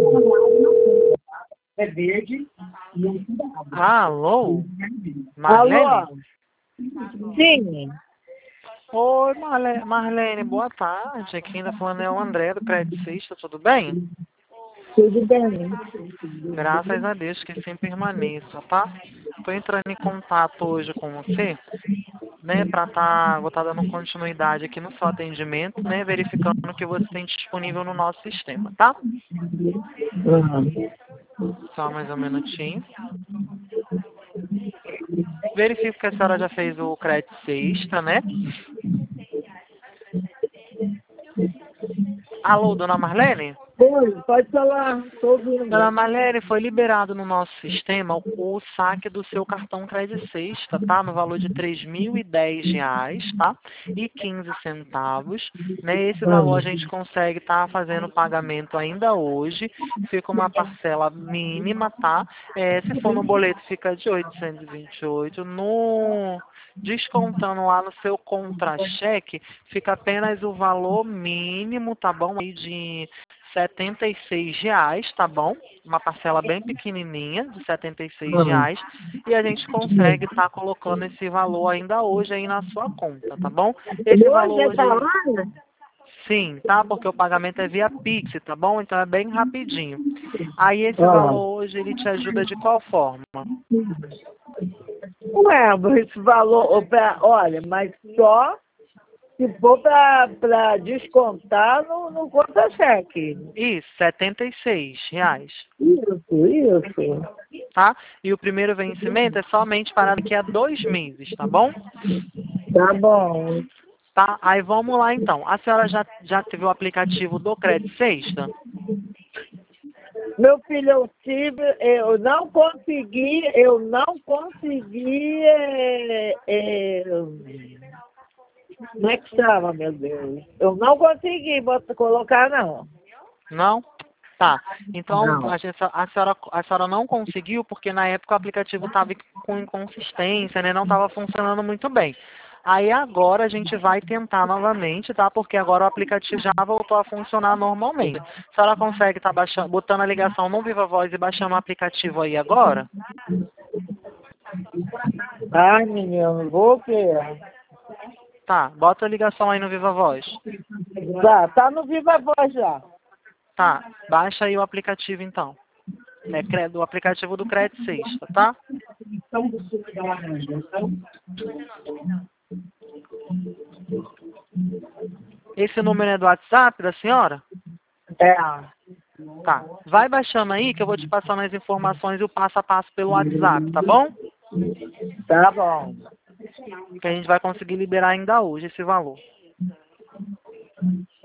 É verde. Alô? Marlene? Alô? Sim. Oi, Marlene, boa tarde. Aqui ainda falando é o André do Crédito Sexta, tudo bem? Tudo bem. Graças a Deus que sempre permaneça, tá? Estou entrando em contato hoje com você, né, vou estar dando continuidade aqui no seu atendimento, né, verificando o que você tem disponível no nosso sistema, tá? Só mais um minutinho. Verifico que a senhora já fez o crédito sexta, né? Alô, dona Marlene? Oi, pode falar, estou ouvindo. Dona Marlene, foi liberado no nosso sistema o saque do seu cartão crédito sexta, tá? No valor de R$ 3.010, tá? E 15 centavos, né? Esse valor a gente consegue estar fazendo o pagamento ainda hoje. Fica uma parcela mínima, tá? Se for no boleto, fica de 828. Descontando lá no seu contra-cheque, fica apenas o valor mínimo, tá bom? Aí de R$ 76, tá bom? Uma parcela bem pequenininha, de R$ 76. E a gente consegue estar colocando esse valor ainda hoje aí na sua conta, tá bom? Esse valor Hoje hoje... é da hora? Sim, tá? Porque o pagamento é via Pix, tá bom? Então é bem rapidinho. Aí esse valor hoje, ele te ajuda de qual forma? Ué, mas esse valor, olha, mas só se for para descontar no conta-cheque. Isso, R$ 76, Isso. tá? E o primeiro vencimento é somente para daqui a 2 meses, tá bom? Tá bom. Tá? Aí vamos lá então. A senhora já teve o aplicativo do Crédito Sexta? Meu filho, eu não consegui, como é que chama, meu Deus? Eu não consegui colocar, não. Não? Tá. Então Não. a senhora não conseguiu porque na época o aplicativo estava com inconsistência, né? Não estava funcionando muito bem. Aí agora a gente vai tentar novamente, tá? Porque agora o aplicativo já voltou a funcionar normalmente. A senhora consegue estar botando a ligação no Viva Voz e baixando o aplicativo aí agora? Ai, menino, vou ver. Tá, bota a ligação aí no Viva Voz. Tá no Viva Voz já. Tá, baixa aí o aplicativo então. O aplicativo do Crédito Sexta, tá? Esse número é do WhatsApp da senhora? É. Tá. Vai baixando aí que eu vou te passando as informações e o passo a passo pelo WhatsApp, tá bom? Tá bom. Que a gente vai conseguir liberar ainda hoje esse valor.